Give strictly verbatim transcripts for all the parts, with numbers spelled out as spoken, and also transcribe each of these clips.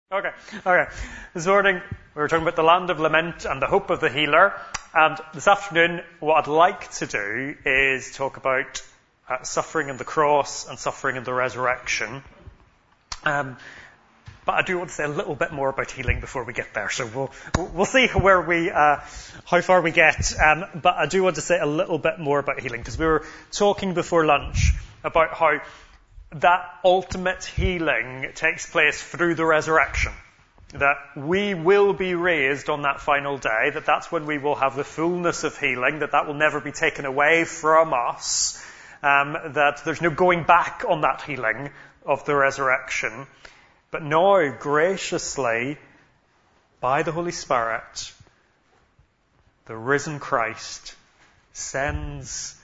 Okay, okay. This morning we were talking about the land of lament and the hope of the healer. And this afternoon, what I'd like to do is talk about uh, suffering and the cross and suffering and the resurrection. Um, but I do want to say a little bit more about healing before we get there. So we'll we'll see where we uh, how far we get. Um, but I do want to say a little bit more about healing because we were talking before lunch about how that ultimate healing takes place through the resurrection. That we will be raised on that final day, that that's when we will have the fullness of healing, that that will never be taken away from us, um, that there's no going back on that healing of the resurrection. But now, graciously, by the Holy Spirit, the risen Christ sends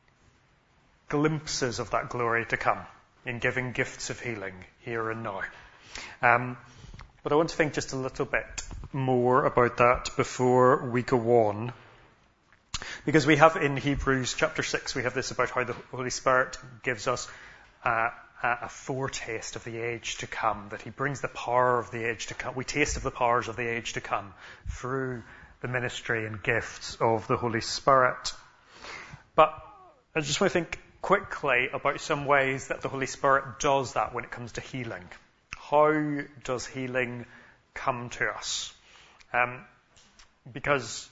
glimpses of that glory to come in giving gifts of healing here and now. Um, but I want to think just a little bit more about that before we go on. Because we have in Hebrews chapter six, we have this about how the Holy Spirit gives us uh, a foretaste of the age to come, that he brings the power of the age to come. We taste of the powers of the age to come through the ministry and gifts of the Holy Spirit. But I just want to think quickly about some ways that the Holy Spirit does that when it comes to healing. How does healing come to us? Um, because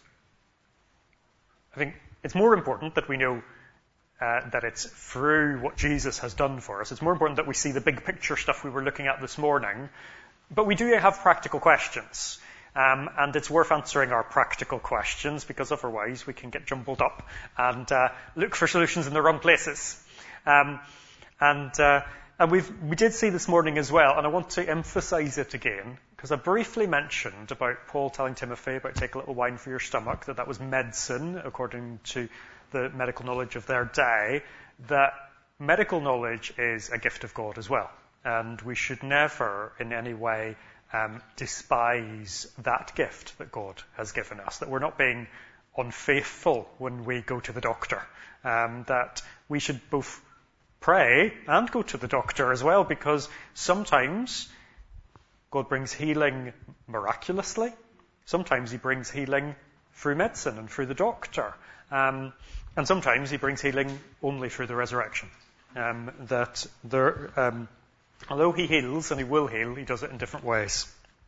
I think it's more important that we know uh, that it's through what Jesus has done for us. It's more important that we see the big picture stuff we were looking at this morning. But we do have practical questions. Um, and it's worth answering our practical questions because otherwise we can get jumbled up and uh, look for solutions in the wrong places. Um, and uh, and we've, we did see this morning as well, and I want to emphasize it again, because I briefly mentioned about Paul telling Timothy about take a little wine for your stomach, that that was medicine according to the medical knowledge of their day, that medical knowledge is a gift of God as well. And we should never in any way Um, despise that gift that God has given us, that we're not being unfaithful when we go to the doctor, um, that we should both pray and go to the doctor as well, because sometimes God brings healing miraculously, sometimes he brings healing through medicine and through the doctor, um, and sometimes he brings healing only through the resurrection. Um, that there um, Although he heals, and he will heal, he does it in different ways.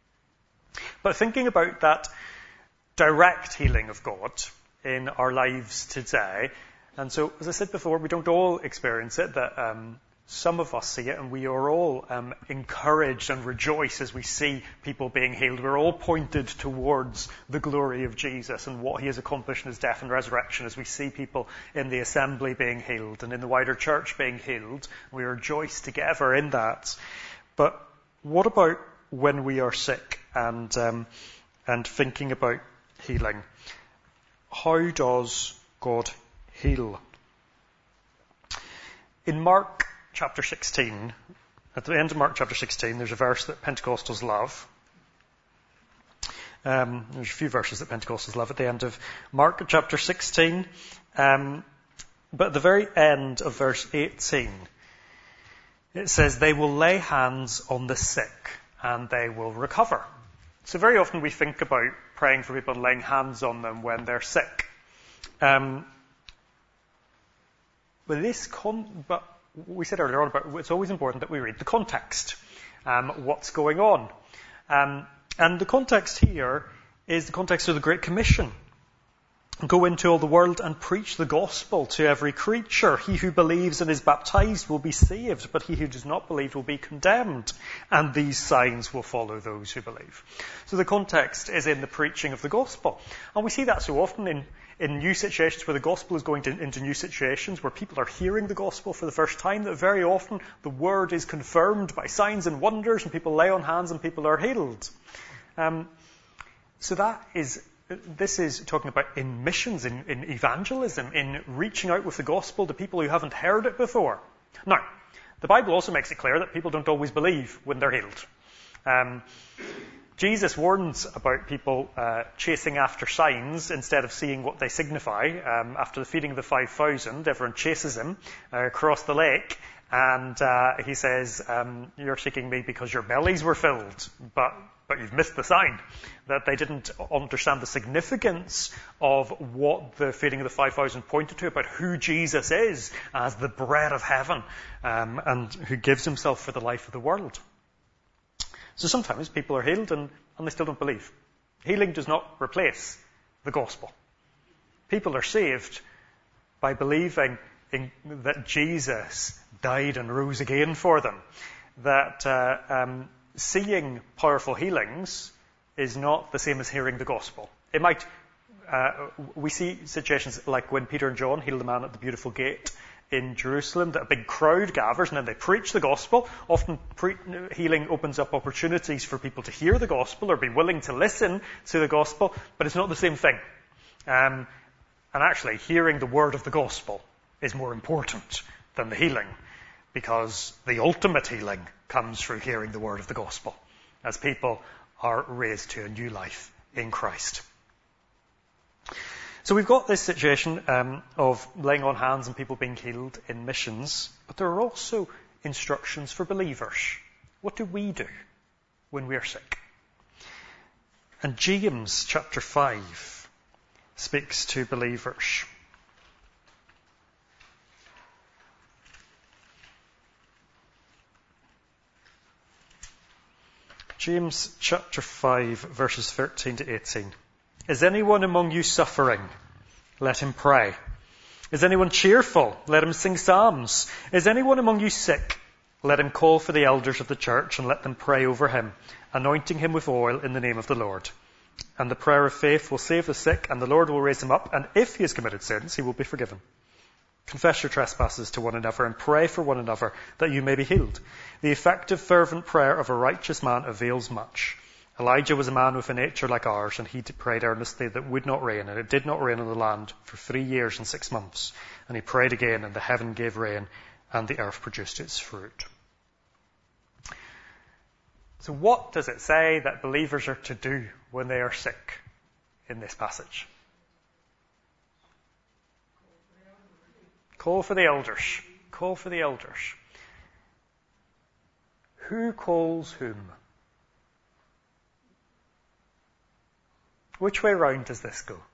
But thinking about that direct healing of God in our lives today, and so, as I said before, we don't all experience it, that um, some of us see it, and we are all um, encouraged and rejoice as we see people being healed. We're all pointed towards the glory of Jesus and what he has accomplished in his death and resurrection as we see people in the assembly being healed and in the wider church being healed. We rejoice together in that. But what about when we are sick and um, and thinking about healing? How does God heal? In Mark chapter sixteen, at the end of Mark chapter sixteen, there's a verse that Pentecostals love. Um, there's a few verses that Pentecostals love at the end of Mark chapter sixteen. Um, but at the very end of verse eighteen, it says, they will lay hands on the sick and they will recover. So very often we think about praying for people and laying hands on them when they're sick. Um, but this con- but we said earlier on about it's always important that we read the context, um, what's going on. Um, and the context here is the context of the Great Commission. Go into all the world and preach the gospel to every creature. He who believes and is baptized will be saved, but he who does not believe will be condemned. And these signs will follow those who believe. So the context is in the preaching of the gospel. And we see that so often in, in new situations where the gospel is going to, into new situations, where people are hearing the gospel for the first time, that very often the word is confirmed by signs and wonders, and people lay on hands and people are healed. Um, so that is... This is talking about in missions, in, in evangelism, in reaching out with the gospel to people who haven't heard it before. Now, the Bible also makes it clear that people don't always believe when they're healed. Um, Jesus warns about people uh, chasing after signs instead of seeing what they signify. Um, after the feeding of the five thousand, everyone chases him uh, across the lake, And uh, he says, um, you're seeking me because your bellies were filled, but but you've missed the sign, that they didn't understand the significance of what the feeding of the five thousand pointed to about who Jesus is as the bread of heaven, um, and who gives himself for the life of the world. So sometimes people are healed and, and they still don't believe. Healing does not replace the gospel. People are saved by believing in, that Jesus died and rose again for them. That uh, um, seeing powerful healings is not the same as hearing the gospel. It might, uh, we see situations like when Peter and John healed the man at the beautiful gate in Jerusalem, that a big crowd gathers and then they preach the gospel. Often pre- healing opens up opportunities for people to hear the gospel or be willing to listen to the gospel, but it's not the same thing. Um, and actually, hearing the word of the gospel is more important than the healing, because the ultimate healing comes through hearing the word of the gospel, as people are raised to a new life in Christ. So we've got this situation um, of laying on hands and people being healed in missions, but there are also instructions for believers. What do we do when we are sick? And James chapter five speaks to believers. James chapter five, verses thirteen to eighteen. Is anyone among you suffering? Let him pray. Is anyone cheerful? Let him sing psalms. Is anyone among you sick? Let him call for the elders of the church and let them pray over him, anointing him with oil in the name of the Lord. And the prayer of faith will save the sick, and the Lord will raise him up, and if he has committed sins, he will be forgiven. Confess your trespasses to one another and pray for one another that you may be healed. The effective fervent prayer of a righteous man avails much. Elijah was a man with a nature like ours, and he prayed earnestly that it would not rain, and it did not rain on the land for three years and six months. And he prayed again, and the heaven gave rain, and the earth produced its fruit. So what does it say that believers are to do when they are sick in this passage? Call for the elders. Call for the elders. Who calls whom? Which way round does this go?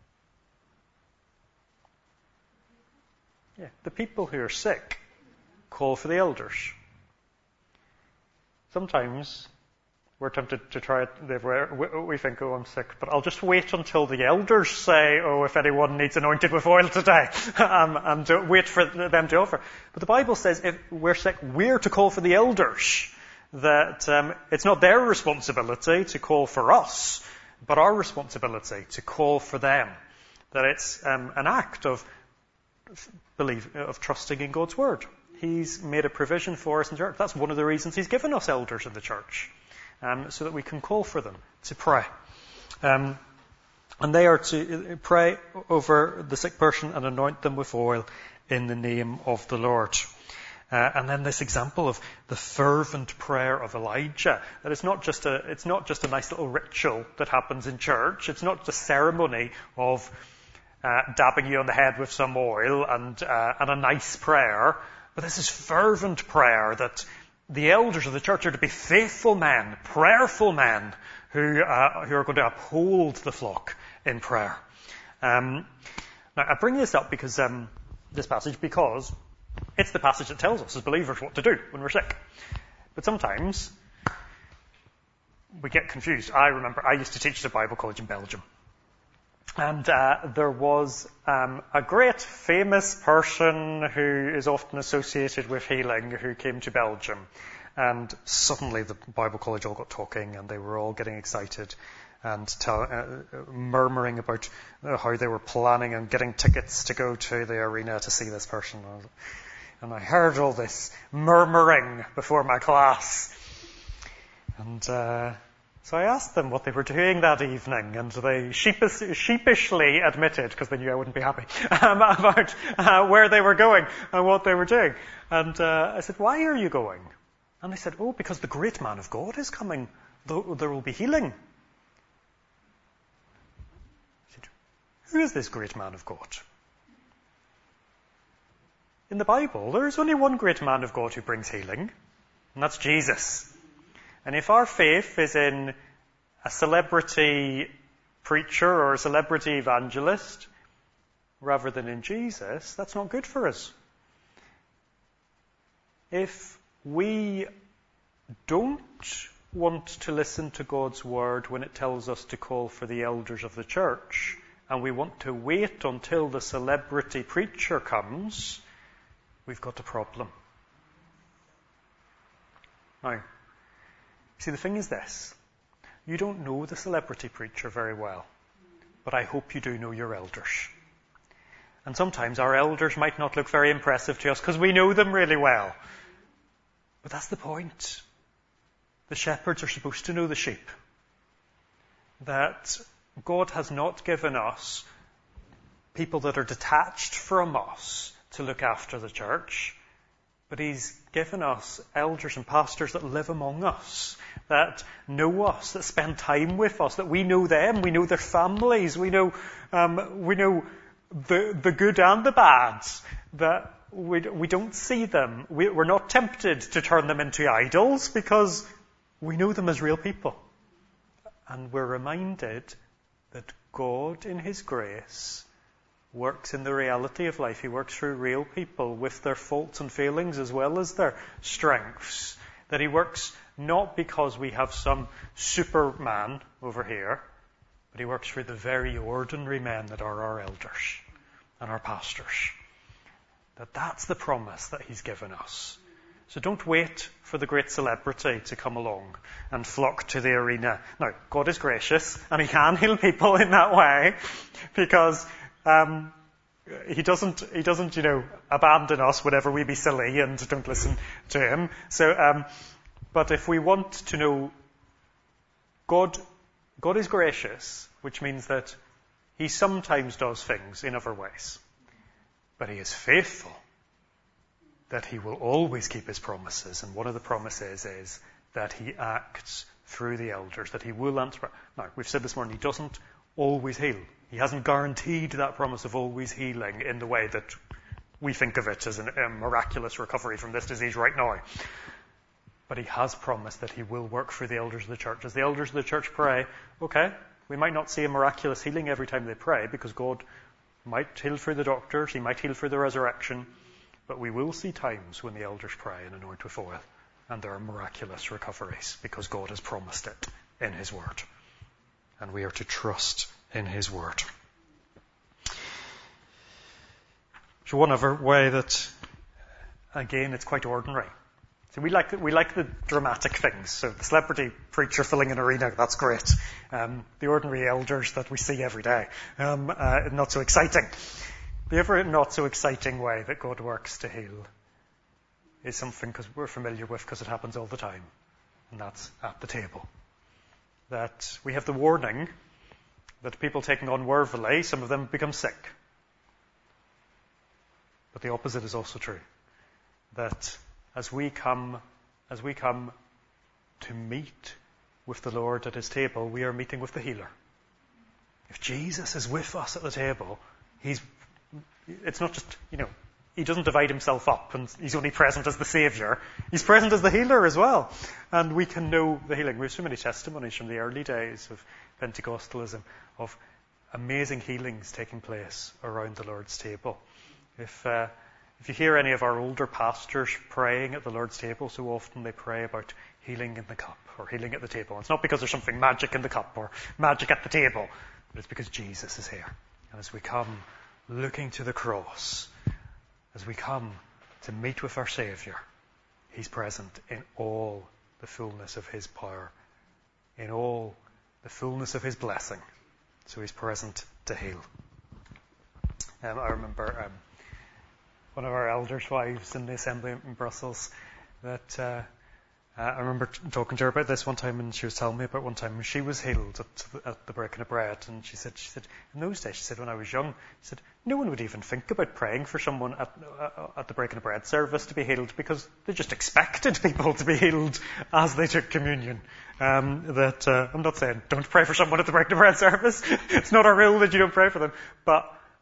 Yeah, the people who are sick call for the elders. Sometimes we're tempted to try it. We think, oh, I'm sick, but I'll just wait until the elders say, oh, if anyone needs anointed with oil today, um, and wait for them to offer. But the Bible says if we're sick, we're to call for the elders. That um, it's not their responsibility to call for us, but our responsibility to call for them. That it's um, an act of believe of trusting in God's word. He's made a provision for us in the church. That's one of the reasons he's given us elders in the church, um, so that we can call for them to pray. Um, and they are to pray over the sick person and anoint them with oil in the name of the Lord. Uh, and then this example of the fervent prayer of Elijah, that it's not just a, it's not just a nice little ritual that happens in church. It's not just a ceremony of uh, dabbing you on the head with some oil and uh, and a nice prayer, but this is fervent prayer that the elders of the church are to be faithful men, prayerful men who uh, who are going to uphold the flock in prayer. Um, now I bring this up because um, this passage because. It's the passage that tells us as believers what to do when we're sick. But sometimes we get confused. I remember I used to teach at a Bible college in Belgium. And uh, there was um, a great famous person who is often associated with healing who came to Belgium. And suddenly the Bible college all got talking and they were all getting excited and tell, uh, murmuring about uh, how they were planning and getting tickets to go to the arena to see this person. And I heard all this murmuring before my class. And uh, so I asked them what they were doing that evening, and they sheepish, sheepishly admitted, because they knew I wouldn't be happy, um, about uh, where they were going and what they were doing. And uh, I said, why are you going? And they said, oh, because the great man of God is coming. There will be healing. I said, who is this great man of God? in the Bible, there's only one great man of God who brings healing, and that's Jesus. And if our faith is in a celebrity preacher or a celebrity evangelist rather than in Jesus, that's not good for us. If we don't want to listen to God's word when it tells us to call for the elders of the church, and we want to wait until the celebrity preacher comes, we've got a problem. Now, see, the thing is this. You don't know the celebrity preacher very well, but I hope you do know your elders. And sometimes our elders might not look very impressive to us because we know them really well. But that's the point. The shepherds are supposed to know the sheep. That God has not given us people that are detached from us to look after the church, but He's given us elders and pastors that live among us, that know us, that spend time with us, that we know them, we know their families, we know um, we know the the good and the bad, that we we don't see them. We, we're not tempted to turn them into idols because we know them as real people. And we're reminded that God, in His grace, works in the reality of life. He works through real people with their faults and failings as well as their strengths. That He works not because we have some superman over here, but He works through the very ordinary men that are our elders and our pastors. That that's the promise that He's given us. So don't wait for the great celebrity to come along and flock to the arena. Now, God is gracious and He can heal people in that way because um, He doesn't, He doesn't, you know, abandon us whenever we be silly and don't listen to Him. So, um, but if we want to know God, God is gracious, which means that He sometimes does things in other ways. But He is faithful, that He will always keep His promises. And one of the promises is that He acts through the elders, that He will answer. Now, we've said this morning, He doesn't always heal. He hasn't guaranteed that promise of always healing in the way that we think of it as an, a miraculous recovery from this disease right now. But He has promised that He will work through the elders of the church. As the elders of the church pray, okay, we might not see a miraculous healing every time they pray because God might heal through the doctors, He might heal through the resurrection, but we will see times when the elders pray and anoint with oil, and there are miraculous recoveries because God has promised it in His word. And we are to trust in His word. So one other way that, again, it's quite ordinary. So we like the, we like the dramatic things. So the celebrity preacher filling an arena, that's great. Um, the ordinary elders that we see every day, um, uh, not so exciting. The other not so exciting way that God works to heal is something because we're familiar with because it happens all the time, and that's at the table. That we have the warning that people taken unworthily, some of them become sick. But the opposite is also true. That as we come, as we come to meet with the Lord at His table, we are meeting with the healer. If Jesus is with us at the table, He's It's not just, you know, He doesn't divide Himself up and He's only present as the Saviour. He's present as the healer as well. And we can know the healing. We have so many testimonies from the early days of Pentecostalism of amazing healings taking place around the Lord's table. If uh, if you hear any of our older pastors praying at the Lord's table, so often they pray about healing in the cup or healing at the table. And it's not because there's something magic in the cup or magic at the table, but it's because Jesus is here. And as we come looking to the cross, as we come to meet with our Saviour, He's present in all the fullness of His power, in all the fullness of His blessing. So He's present to heal. Um, I remember um, one of our elders' wives in the assembly in Brussels that uh, uh, I remember t- talking to her about this one time, and she was telling me about one time when she was healed at the, at the breaking of bread. And she said, she said, in those days, she said, when I was young, she said, no one would even think about praying for someone at, uh, at the breaking of bread service to be healed because they just expected people to be healed as they took communion. Um, that uh, I'm not saying don't pray for someone at the breaking of bread service. It's not a rule that you don't pray for them, but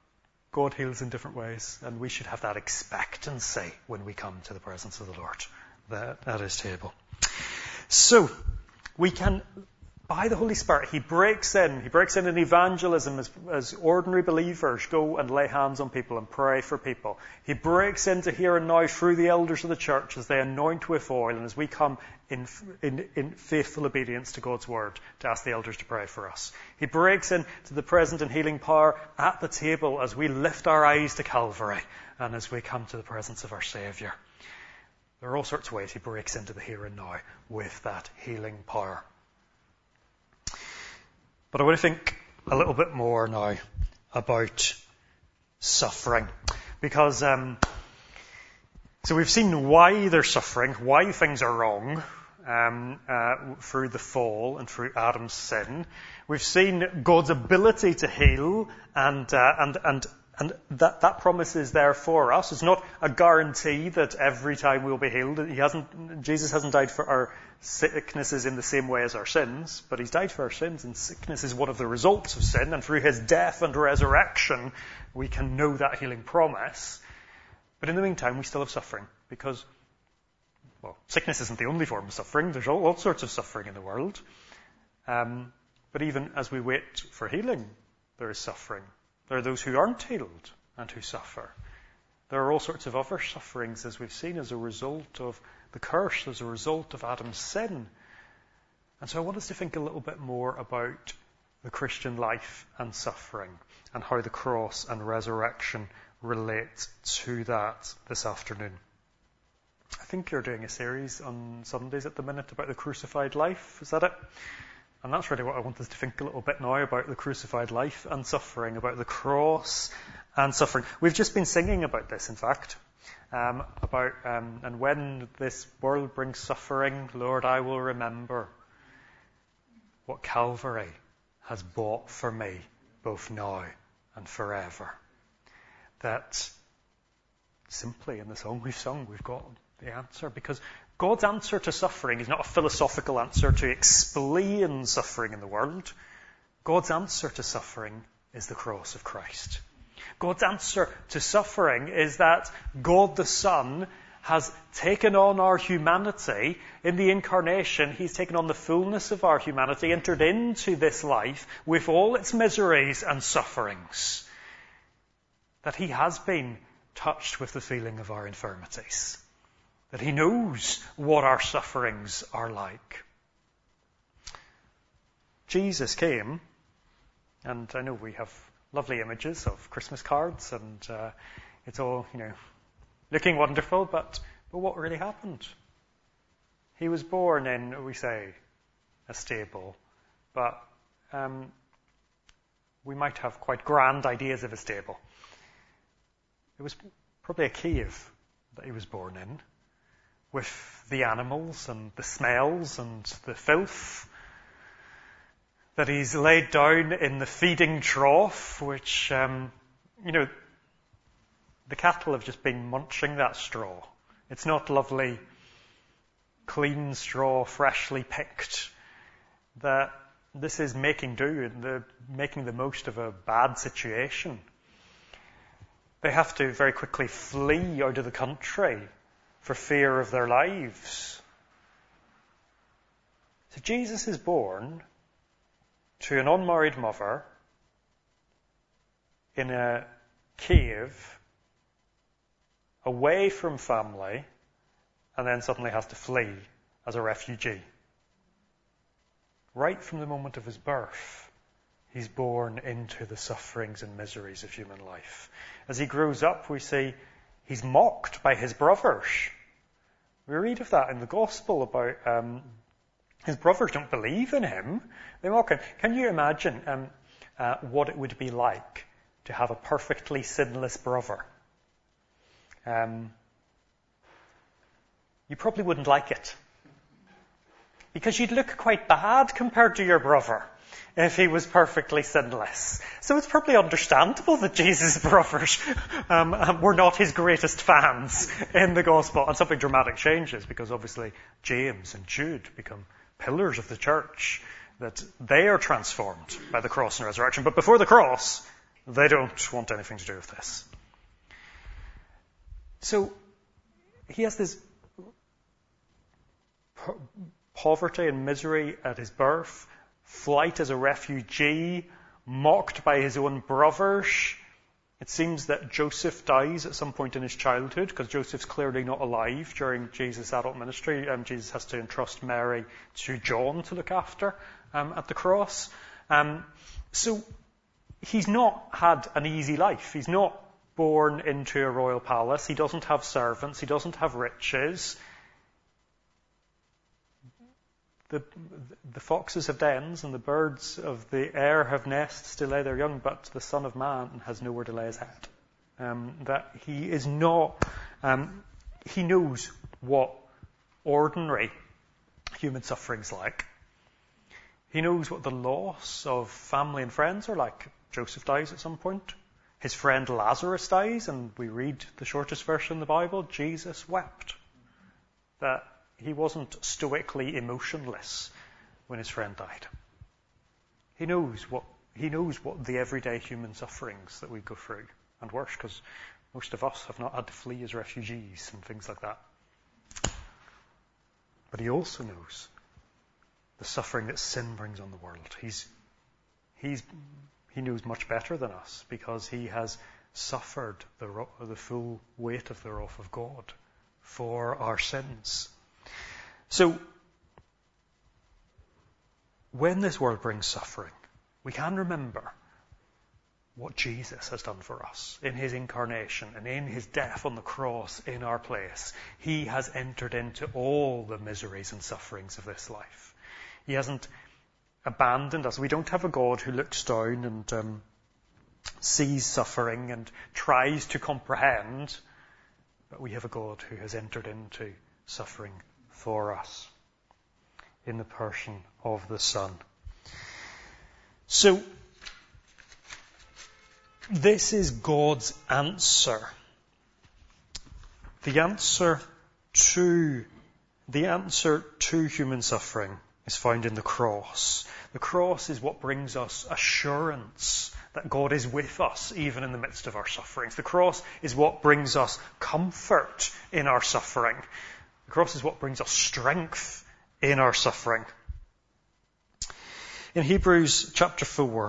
God heals in different ways, and we should have that expectancy when we come to the presence of the Lord that, at his table. So, we can, by the Holy Spirit, he breaks in. He breaks in in evangelism as, as ordinary believers go and lay hands on people and pray for people. He breaks into here and now through the elders of the church as they anoint with oil and as we come in, in, in faithful obedience to God's word to ask the elders to pray for us. He breaks into the present and healing power at the table as we lift our eyes to Calvary and as we come to the presence of our Saviour. There are all sorts of ways he breaks into the here and now with that healing power. But I want to think a little bit more now about suffering. Because, um, so we've seen why they're suffering, why things are wrong um, uh, through the fall and through Adam's sin. We've seen God's ability to heal, and uh, and and and that, that promise is there for us. It's not a guarantee that every time we'll be healed. He hasn't, Jesus hasn't died for our sicknesses in the same way as our sins, but he's died for our sins, and sickness is one of the results of sin, and through his death and resurrection, we can know that healing promise. But in the meantime, we still have suffering, because, well, sickness isn't the only form of suffering. There's all, all sorts of suffering in the world. Um, but even as we wait for healing, there is suffering. There are those who aren't healed and who suffer. There are all sorts of other sufferings, as we've seen, as a result of the curse, as a result of Adam's sin. And so I want us to think a little bit more about the Christian life and suffering and how the cross and resurrection relate to that this afternoon. I think you're doing a series on Sundays at the minute about the crucified life. Is that it? And that's really what I want us to think a little bit now about the crucified life and suffering, about the cross and suffering. We've just been singing about this, in fact, um, about um, and when this world brings suffering, Lord, I will remember what Calvary has bought for me, both now and forever. That simply in the song we've sung, we've got the answer, because God's answer to suffering is not a philosophical answer to explain suffering in the world. God's answer to suffering is the cross of Christ. God's answer to suffering is that God the Son has taken on our humanity. In the incarnation, he's taken on the fullness of our humanity, entered into this life with all its miseries and sufferings. That he has been touched with the feeling of our infirmities. That he knows what our sufferings are like. Jesus came, and I know we have lovely images of Christmas cards, and uh, it's all, you know, looking wonderful, but, but what really happened? He was born in, we say, a stable, but um, we might have quite grand ideas of a stable. It was probably a cave that he was born in, with the animals and the smells and the filth, that he's laid down in the feeding trough, which, um, you know, the cattle have just been munching that straw. It's not lovely, clean straw, freshly picked. That this is making do, and the, making the most of a bad situation. They have to very quickly flee out of the country for fear of their lives. So Jesus is born to an unmarried mother in a cave, away from family, and then suddenly has to flee as a refugee. Right from the moment of his birth, he's born into the sufferings and miseries of human life. As he grows up, we see he's mocked by his brothers. We read of that in the Gospel about um, his brothers don't believe in him. They mock him. Can you imagine um, uh, what it would be like to have a perfectly sinless brother? Um, you probably wouldn't like it. Because you'd look quite bad compared to your brother if he was perfectly sinless. So it's probably understandable that Jesus' brothers um, were not his greatest fans in the gospel. And something dramatic changes, because obviously James and Jude become pillars of the church, that they are transformed by the cross and resurrection. But before the cross, They don't want anything to do with this. So he has this po- poverty and misery at his birth, flight as a refugee, mocked by his own brothers. It seems that Joseph dies at some point in his childhood, because Joseph's clearly not alive during Jesus' adult ministry. Um, Jesus has to entrust Mary to John to look after um, at the cross. Um, so he's not had an easy life. He's not born into a royal palace. He doesn't have servants. He doesn't have riches. The, the foxes have dens and the birds of the air have nests to lay their young, but the Son of Man has nowhere to lay his head. Um, that he is not, um, he knows what ordinary human suffering's like. He knows what the loss of family and friends are like. Joseph dies at some point. His friend Lazarus dies, and we read the shortest verse in the Bible, Jesus wept. That he wasn't stoically emotionless when his friend died. He knows what he knows what the everyday human sufferings that we go through, and worse, because most of us have not had to flee as refugees and things like that. But he also knows the suffering that sin brings on the world. He's he's he knows much better than us, because he has suffered the the full weight of the wrath of God for our sins. So, when this world brings suffering, we can remember what Jesus has done for us in his incarnation and in his death on the cross in our place. He has entered into all the miseries and sufferings of this life. He hasn't abandoned us. We don't have a God who looks down and um, sees suffering and tries to comprehend, but we have a God who has entered into suffering for us in the person of the Son. So, this is God's answer. The answer to the answer to human suffering is found in the cross. The cross is what brings us assurance that God is with us even in the midst of our sufferings. The cross is what brings us comfort in our suffering. The cross is what brings us strength in our suffering. In Hebrews chapter four,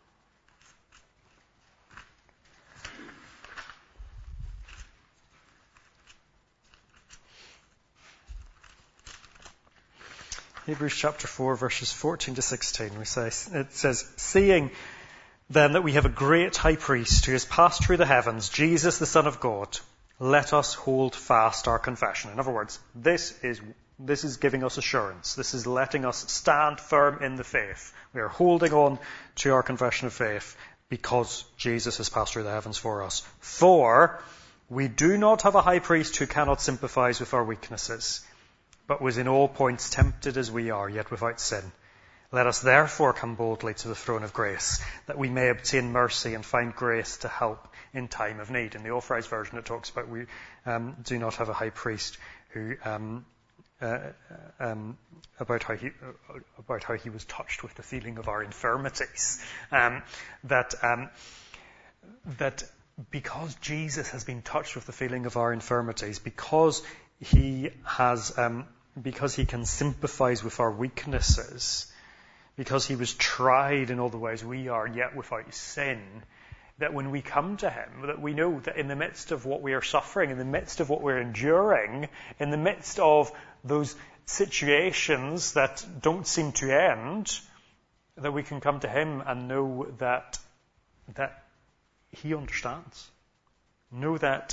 Hebrews chapter four, verses fourteen to sixteen, we say, it says, "Seeing then that we have a great high priest who has passed through the heavens, Jesus the Son of God, let us hold fast our confession." In other words, this is this is giving us assurance. This is letting us stand firm in the faith. We are holding on to our confession of faith because Jesus has passed through the heavens for us. "For we do not have a high priest who cannot sympathize with our weaknesses, but was in all points tempted as we are, yet without sin. Let us therefore come boldly to the throne of grace, that we may obtain mercy and find grace to help in time of need." In the Authorized Version, it talks about we um, do not have a high priest who um, uh, um, about how he uh, about how he was touched with the feeling of our infirmities. Um, that um, that because Jesus has been touched with the feeling of our infirmities, because he has um, because he can sympathize with our weaknesses, because he was tried in all the ways we are, yet without sin, that when we come to him, that we know that in the midst of what we are suffering, in the midst of what we're enduring, in the midst of those situations that don't seem to end, that we can come to him and know that that he understands. Know that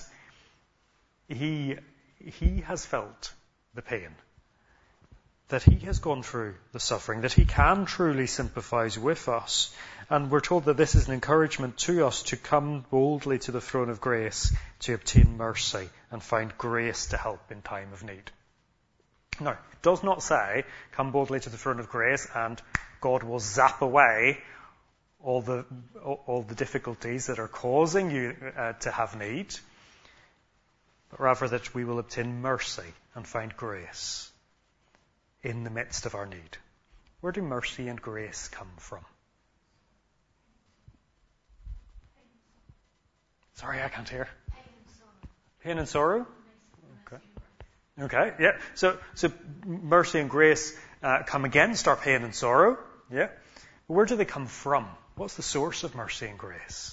he he has felt the pain, that he has gone through the suffering, that he can truly sympathize with us. And we're told that this is an encouragement to us to come boldly to the throne of grace to obtain mercy and find grace to help in time of need. Now, it does not say, come boldly to the throne of grace and God will zap away all the all, all the difficulties that are causing you uh, to have need, but rather that we will obtain mercy and find grace in the midst of our need. Where do mercy and grace come from? Sorry, I can't hear. Pain and sorrow? Okay. Okay, yeah. So, so mercy and grace uh, come against our pain and sorrow. Yeah. Where do they come from? What's the source of mercy and grace?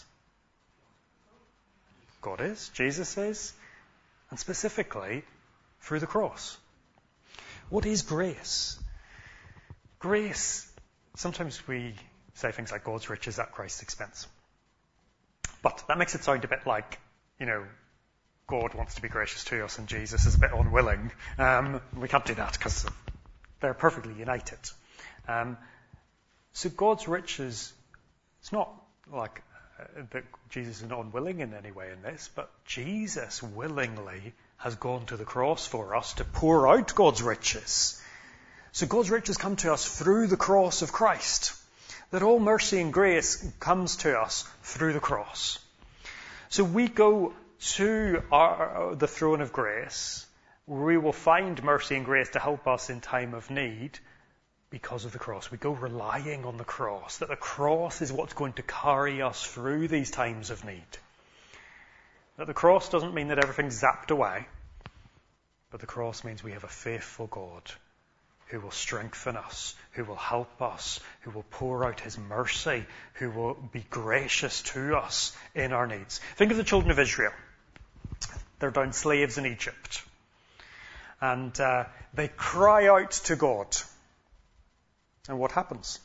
God is, Jesus is, and specifically through the cross. What is grace? Grace, sometimes we say things like God's riches at Christ's expense. But that makes it sound a bit like, you know, God wants to be gracious to us and Jesus is a bit unwilling. Um, we can't do that because they're perfectly united. Um, so God's riches, it's not like uh, that Jesus is not unwilling in any way in this, but Jesus willingly has gone to the cross for us to pour out God's riches. So God's riches come to us through the cross of Christ. That all mercy and grace comes to us through the cross. So we go to our, the throne of grace, where we will find mercy and grace to help us in time of need because of the cross. We go relying on the cross, that the cross is what's going to carry us through these times of need. That the cross doesn't mean that everything's zapped away, but the cross means we have a faithful God who will strengthen us, who will help us, who will pour out his mercy, who will be gracious to us in our needs. Think of the children of Israel. They're down slaves in Egypt. And uh, they cry out to God. And what happens?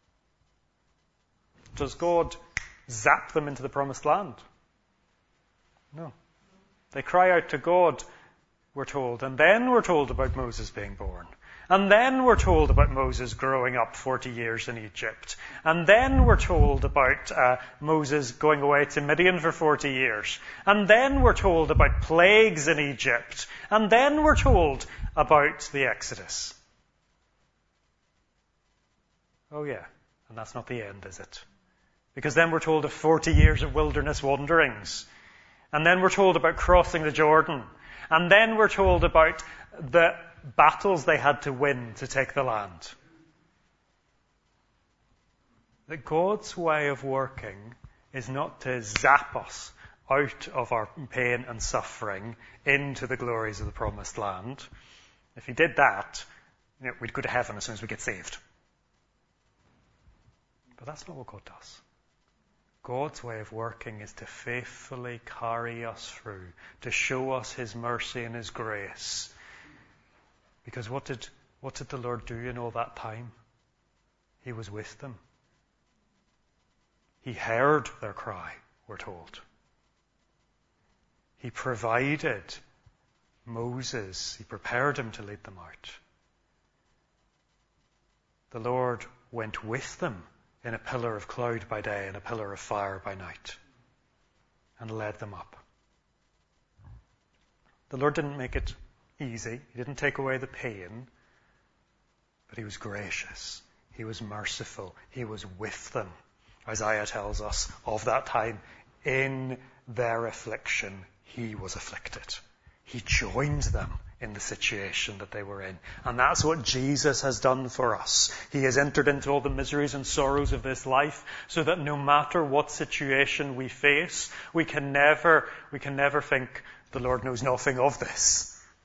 Does God zap them into the promised land? No. They cry out to God, we're told. And then we're told about Moses being born. And then we're told about Moses growing up forty years in Egypt. And then we're told about uh, Moses going away to Midian for forty years. And then we're told about plagues in Egypt. And then we're told about the Exodus. Oh yeah, and that's not the end, is it? Because then we're told of forty years of wilderness wanderings. And then we're told about crossing the Jordan. And then we're told about the battles they had to win to take the land. That God's way of working is not to zap us out of our pain and suffering into the glories of the promised land. If he did that, you know, we'd go to heaven as soon as we get saved. But that's not what God does. God's way of working is to faithfully carry us through, to show us his mercy and his grace. Because what did, what did the Lord do in all that time? He was with them. He heard their cry, we're told. He provided Moses. He prepared him to lead them out. The Lord went with them in a pillar of cloud by day and a pillar of fire by night and led them up. The Lord didn't make it easy. He didn't take away the pain, but he was gracious. He was merciful. He was with them. Isaiah tells us of that time, in their affliction, he was afflicted. He joined them in the situation that they were in. And that's what Jesus has done for us. He has entered into all the miseries and sorrows of this life so that no matter what situation we face, we can never, we can never think the Lord knows nothing of this.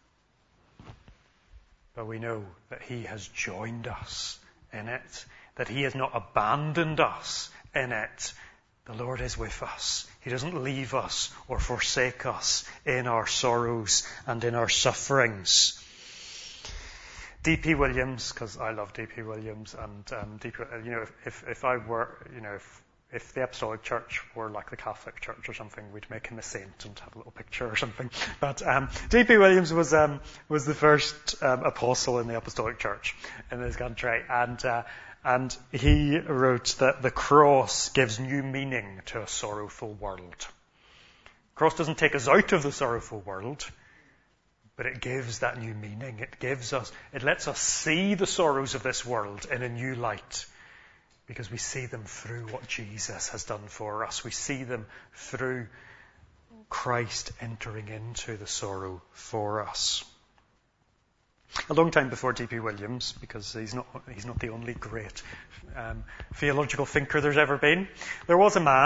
But we know that he has joined us in it, that he has not abandoned us in it. The Lord is with us. He doesn't leave us or forsake us in our sorrows and in our sufferings. D P Williams, because I love D P Williams, and um, D P, you know, if if I were, you know, if if the Apostolic Church were like the Catholic Church or something, we'd make him a saint and have a little picture or something. But um, D P Williams was um, was the first um, apostle in the Apostolic Church in this country, and uh, and he wrote that the cross gives new meaning to a sorrowful world. The cross doesn't take us out of the sorrowful world, but it gives that new meaning. It gives us, it lets us see the sorrows of this world in a new light. Because we see them through what Jesus has done for us. We see them through Christ entering into the sorrow for us. A long time before D P Williams, because he's not he's not the only great um, theological thinker there's ever been, there was a man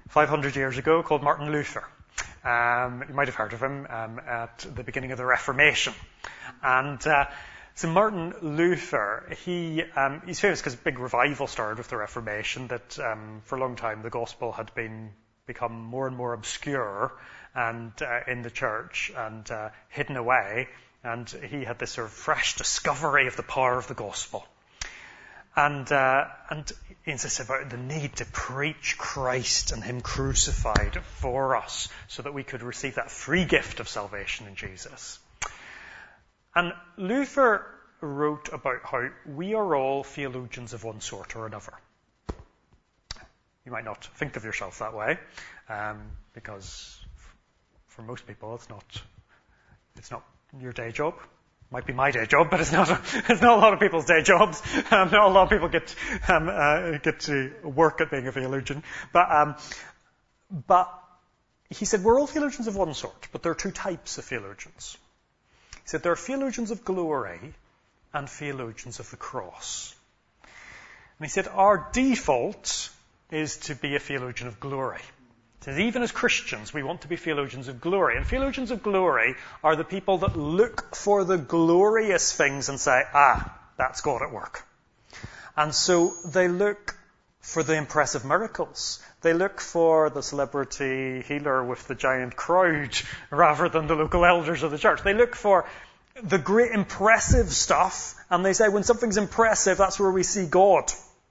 five hundred years ago called Martin Luther. Um, you might have heard of him um, at the beginning of the Reformation. And uh, so Martin Luther, he um, he's famous because a big revival started with the Reformation, that um, for a long time the gospel had been become more and more obscure and uh, in the church and uh, hidden away. And he had this sort of fresh discovery of the power of the gospel. And, uh, and he insisted about the need to preach Christ and Him crucified for us so that we could receive that free gift of salvation in Jesus. And Luther wrote about how we are all theologians of one sort or another. You might not think of yourself that way, um, because for most people it's not, it's not your day job. Might be my day job, but it's not. A, it's not a lot of people's day jobs. Um, not a lot of people get um, uh, get to work at being a theologian. But um, but he said we're all theologians of one sort, but there are two types of theologians. He said there are theologians of glory and theologians of the cross. And he said our default is to be a theologian of glory. He says even as Christians, we want to be theologians of glory. And theologians of glory are the people that look for the glorious things and say, ah, that's God at work. And so they look for the impressive miracles. They look for the celebrity healer with the giant crowd rather than the local elders of the church. They look for the great impressive stuff, and they say when something's impressive, that's where we see God.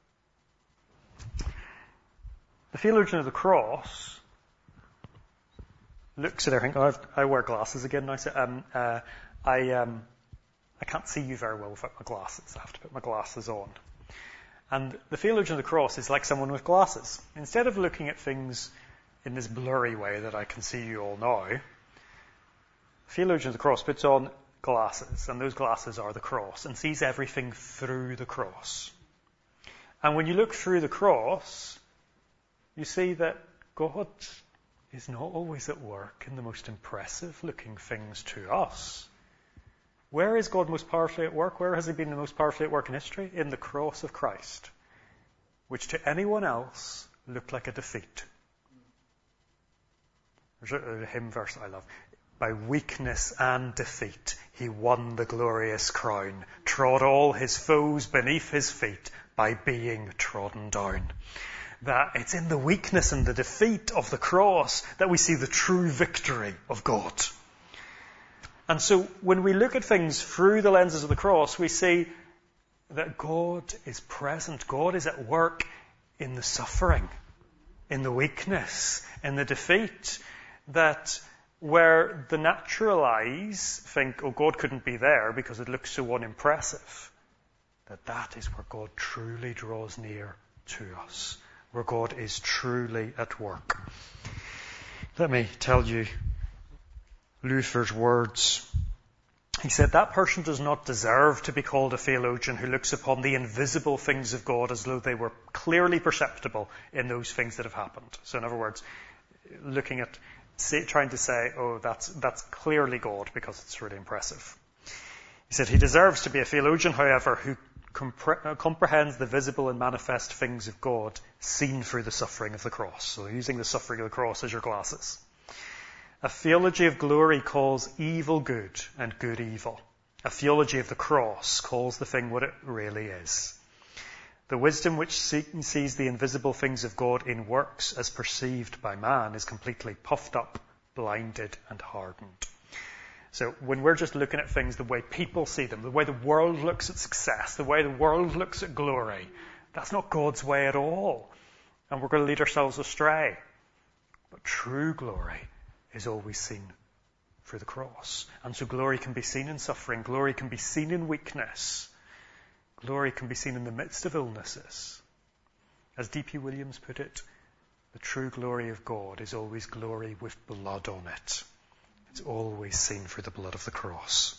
The theologian of the cross looks at everything. Oh, I've, I wear glasses again now. So, um, uh, I um, I can't see you very well without my glasses. I have to put my glasses on. And the theologian of the cross is like someone with glasses. Instead of looking at things in this blurry way that I can see you all now, the theologian of the cross puts on glasses, and those glasses are the cross, and sees everything through the cross. And when you look through the cross, you see that God is not always at work in the most impressive looking things to us. Where is God most powerfully at work? Where has He been the most powerfully at work in history? In the cross of Christ, which to anyone else looked like a defeat. There's a hymn verse I love. By weakness and defeat, He won the glorious crown, trod all His foes beneath His feet by being trodden down. That it's in the weakness and the defeat of the cross that we see the true victory of God. And so when we look at things through the lenses of the cross, we see that God is present. God is at work in the suffering, in the weakness, in the defeat. That where the natural eyes think, oh, God couldn't be there because it looks so unimpressive, that that is where God truly draws near to us, where God is truly at work. Let me tell you Luther's words. He said, that person does not deserve to be called a theologian who looks upon the invisible things of God as though they were clearly perceptible in those things that have happened. So in other words, looking at, say, trying to say, oh, that's, that's clearly God because it's really impressive. He said, he deserves to be a theologian, however, who compre- comprehends the visible and manifest things of God seen through the suffering of the cross. So using the suffering of the cross as your glasses. A theology of glory calls evil good and good evil. A theology of the cross calls the thing what it really is. The wisdom which sees the invisible things of God in works as perceived by man is completely puffed up, blinded, and hardened. So when we're just looking at things the way people see them, the way the world looks at success, the way the world looks at glory, that's not God's way at all. And we're going to lead ourselves astray. But true glory is always seen through the cross. And so glory can be seen in suffering. Glory can be seen in weakness. Glory can be seen in the midst of illnesses. As D P Williams put it, the true glory of God is always glory with blood on it. It's always seen through the blood of the cross.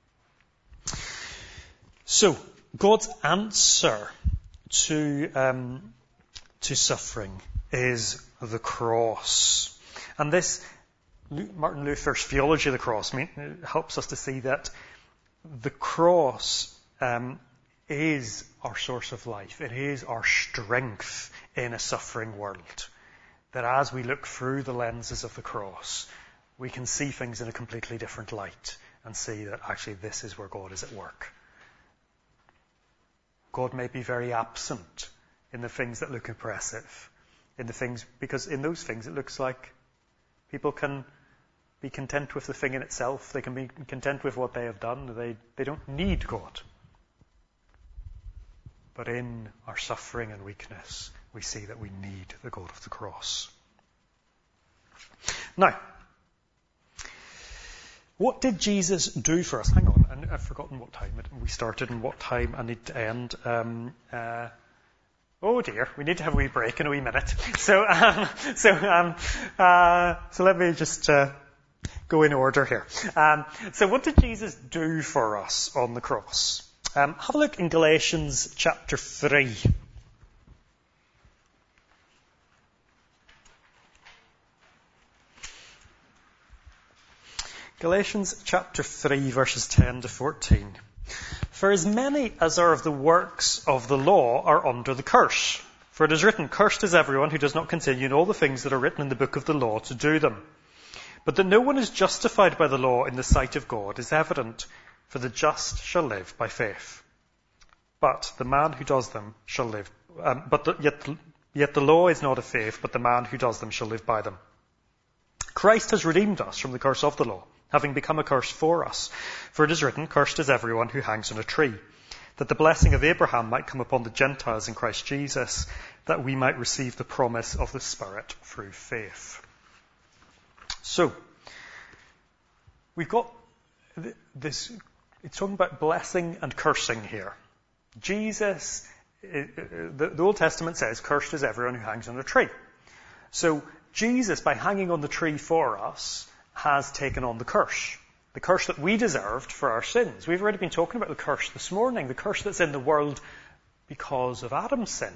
So, God's answer to, um, to suffering is the cross. And this Martin Luther's theology of the cross helps us to see that the cross um, is our source of life. It is our strength in a suffering world. that as we look through the lenses of the cross, we can see things in a completely different light and see that actually this is where God is at work. God may be very absent in the things that look impressive, in the things, because in those things it looks like people can be content with the thing in itself. They can be content with what they have done. They, they don't need God. But in our suffering and weakness, we see that we need the God of the cross. Now, what did Jesus do for us? Hang on, and I've forgotten what time we started and what time I need to end. Um, uh, oh dear, we need to have a wee break in a wee minute. So, um, so, um, uh, so let me just uh, go in order here. Um, so, what did Jesus do for us on the cross? Um, have a look in Galatians chapter three. Galatians chapter three, verses ten to fourteen. For as many as are of the works of the law are under the curse. For it is written, cursed is everyone who does not continue in all the things that are written in the book of the law to do them. But that no one is justified by the law in the sight of God is evident, for the just shall live by faith. But the man who does them shall live. Um, but the, yet, yet the law is not of faith, but the man who does them shall live by them. Christ has redeemed us from the curse of the law, having become a curse for us. For it is written, cursed is everyone who hangs on a tree, that the blessing of Abraham might come upon the Gentiles in Christ Jesus, that we might receive the promise of the Spirit through faith. So, we've got this, it's talking about blessing and cursing here. Jesus, the, the Old Testament says, cursed is everyone who hangs on a tree. So, Jesus, by hanging on the tree for us, has taken on the curse. The curse that we deserved for our sins. We've already been talking about the curse this morning, the curse that's in the world because of Adam's sin.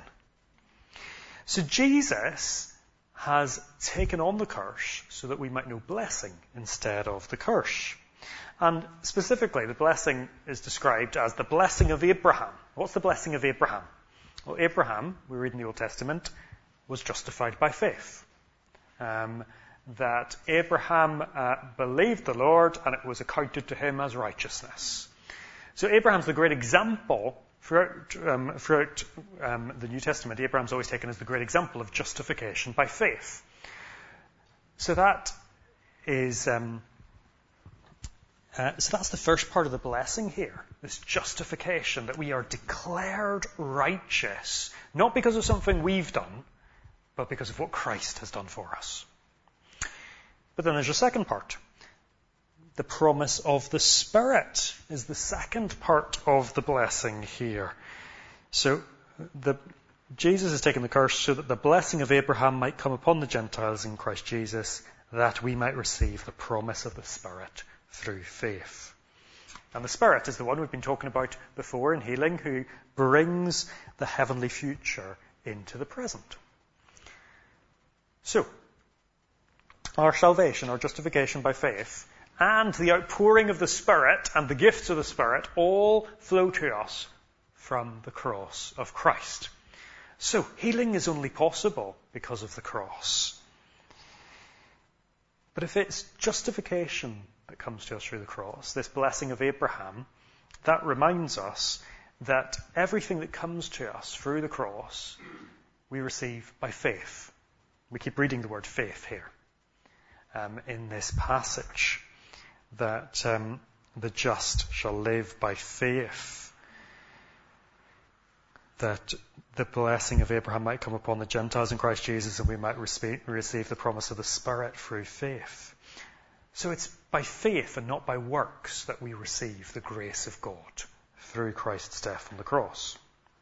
So Jesus has taken on the curse so that we might know blessing instead of the curse. And specifically, the blessing is described as the blessing of Abraham. What's the blessing of Abraham? Well, Abraham, we read in the Old Testament, was justified by faith. Um, that Abraham uh, believed the Lord and it was accounted to him as righteousness. So Abraham's the great example throughout, um, throughout um, the New Testament. Abraham's always taken as the great example of justification by faith. So that is, um, uh, so that's the first part of the blessing here. This justification, that we are declared righteous, not because of something we've done, but because of what Christ has done for us. But then there's a second part. The promise of the Spirit is the second part of the blessing here. So the, Jesus has taken the curse so that the blessing of Abraham might come upon the Gentiles in Christ Jesus, that we might receive the promise of the Spirit through faith. And the Spirit is the one we've been talking about before in healing, who brings the heavenly future into the present. So, our salvation, our justification by faith, and the outpouring of the Spirit and the gifts of the Spirit all flow to us from the cross of Christ. So, healing is only possible because of the cross. But if it's justification that comes to us through the cross, this blessing of Abraham, that reminds us that everything that comes to us through the cross, we receive by faith. We keep reading the word faith here. Um, in this passage, that um, the just shall live by faith, that the blessing of Abraham might come upon the Gentiles in Christ Jesus, and we might respe- receive the promise of the Spirit through faith. So it's by faith and not by works that we receive the grace of God through Christ's death on the cross.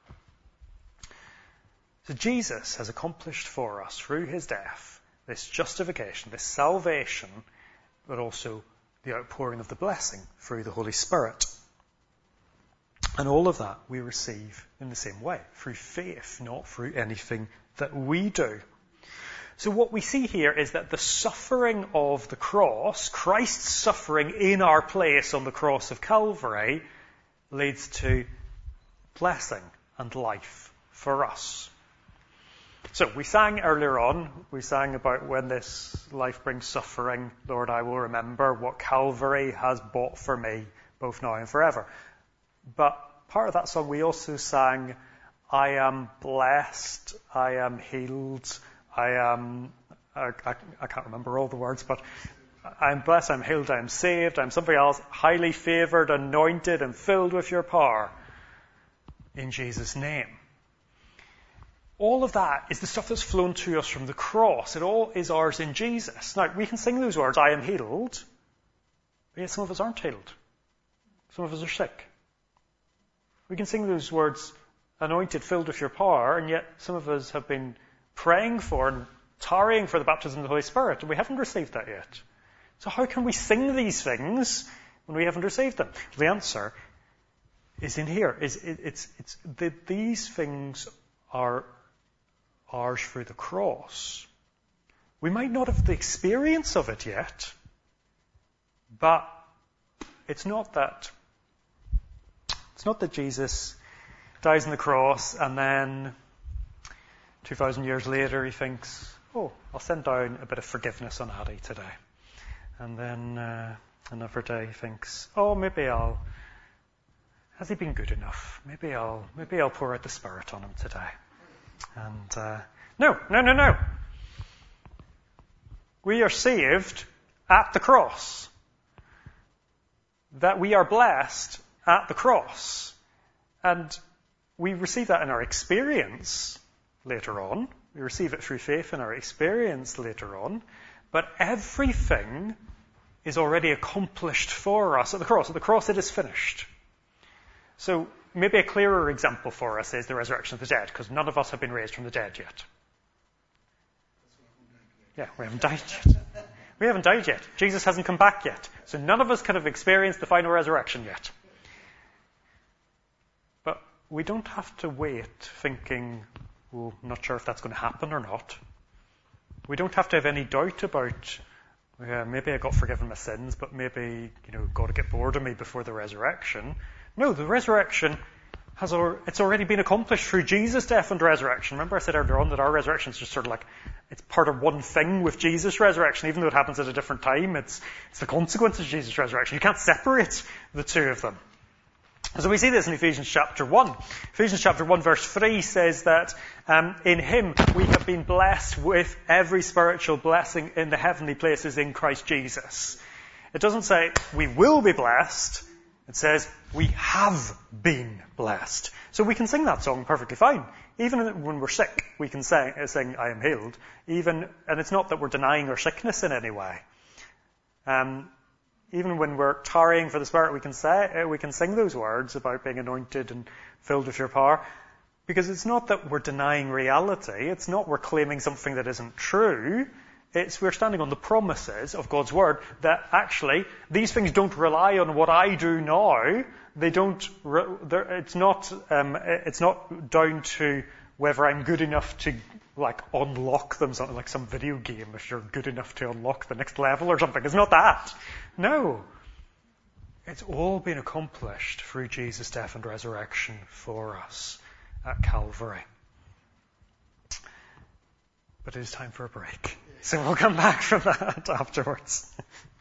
So Jesus has accomplished for us through his death this justification, this salvation, but also the outpouring of the blessing through the Holy Spirit. And all of that we receive in the same way, through faith, not through anything that we do. So what we see here is that the suffering of the cross, Christ's suffering in our place on the cross of Calvary, leads to blessing and life for us. So we sang earlier on, we sang about when this life brings suffering, Lord, I will remember what Calvary has bought for me, both now and forever. But part of that song we also sang, I am blessed, I am healed, I am, I, I, I can't remember all the words, but I'm blessed, I'm healed, I'm saved, I'm something else, highly favoured, anointed and filled with your power. In Jesus' name. All of that is the stuff that's flown to us from the cross. It all is ours in Jesus. Now, we can sing those words, I am healed, but yet some of us aren't healed. Some of us are sick. We can sing those words, anointed, filled with your power, and yet some of us have been praying for and tarrying for the baptism of the Holy Spirit, and we haven't received that yet. So how can we sing these things when we haven't received them? The answer is in here. Is it, it's it's the, these things are ours through the cross. We might not have the experience of it yet, but it's not that it's not that Jesus dies on the cross and then two thousand years later he thinks, oh, I'll send down a bit of forgiveness on Addy today. And then uh, another day he thinks, oh, maybe I'll, has he been good enough? Maybe I'll, maybe I'll pour out the Spirit on him today. And uh, no, no, no, no. We are saved at the cross. That we are blessed at the cross. And we receive that in our experience later on. We receive it through faith in our experience later on. But everything is already accomplished for us at the cross. At the cross, it is finished. So maybe a clearer example for us is the resurrection of the dead, because none of us have been raised from the dead yet. Yeah, we haven't died yet. We haven't died yet. Jesus hasn't come back yet. So none of us could have experienced the final resurrection yet. But we don't have to wait thinking, well, I'm not sure if that's going to happen or not. We don't have to have any doubt about, yeah, maybe I got forgiven my sins, but maybe, you know, God will get bored of me before the resurrection. No, the resurrection has al- it's already been accomplished through Jesus' death and resurrection. Remember I said earlier on that our resurrection is just sort of like, it's part of one thing with Jesus' resurrection, even though it happens at a different time. It's, it's the consequence of Jesus' resurrection. You can't separate the two of them. So we see this in Ephesians chapter one. Ephesians chapter one verse three says that um, in him we have been blessed with every spiritual blessing in the heavenly places in Christ Jesus. It doesn't say we will be blessed. It says we have been blessed. So we can sing that song perfectly fine. Even when we're sick, we can sing, sing I am healed. Even, and it's not that we're denying our sickness in any way. Um, Even when we're tarrying for the Spirit, we can say, we can sing those words about being anointed and filled with your power, because it's not that we're denying reality. It's not we're claiming something that isn't true. It's we're standing on the promises of God's Word that actually these things don't rely on what I do now. They don't. It's not. Um, it's not down to whether I'm good enough to like unlock them, something like some video game, if you're good enough to unlock the next level or something. It's not that. No. It's all been accomplished through Jesus' death and resurrection for us at Calvary. But it is time for a break. So we'll come back from that afterwards.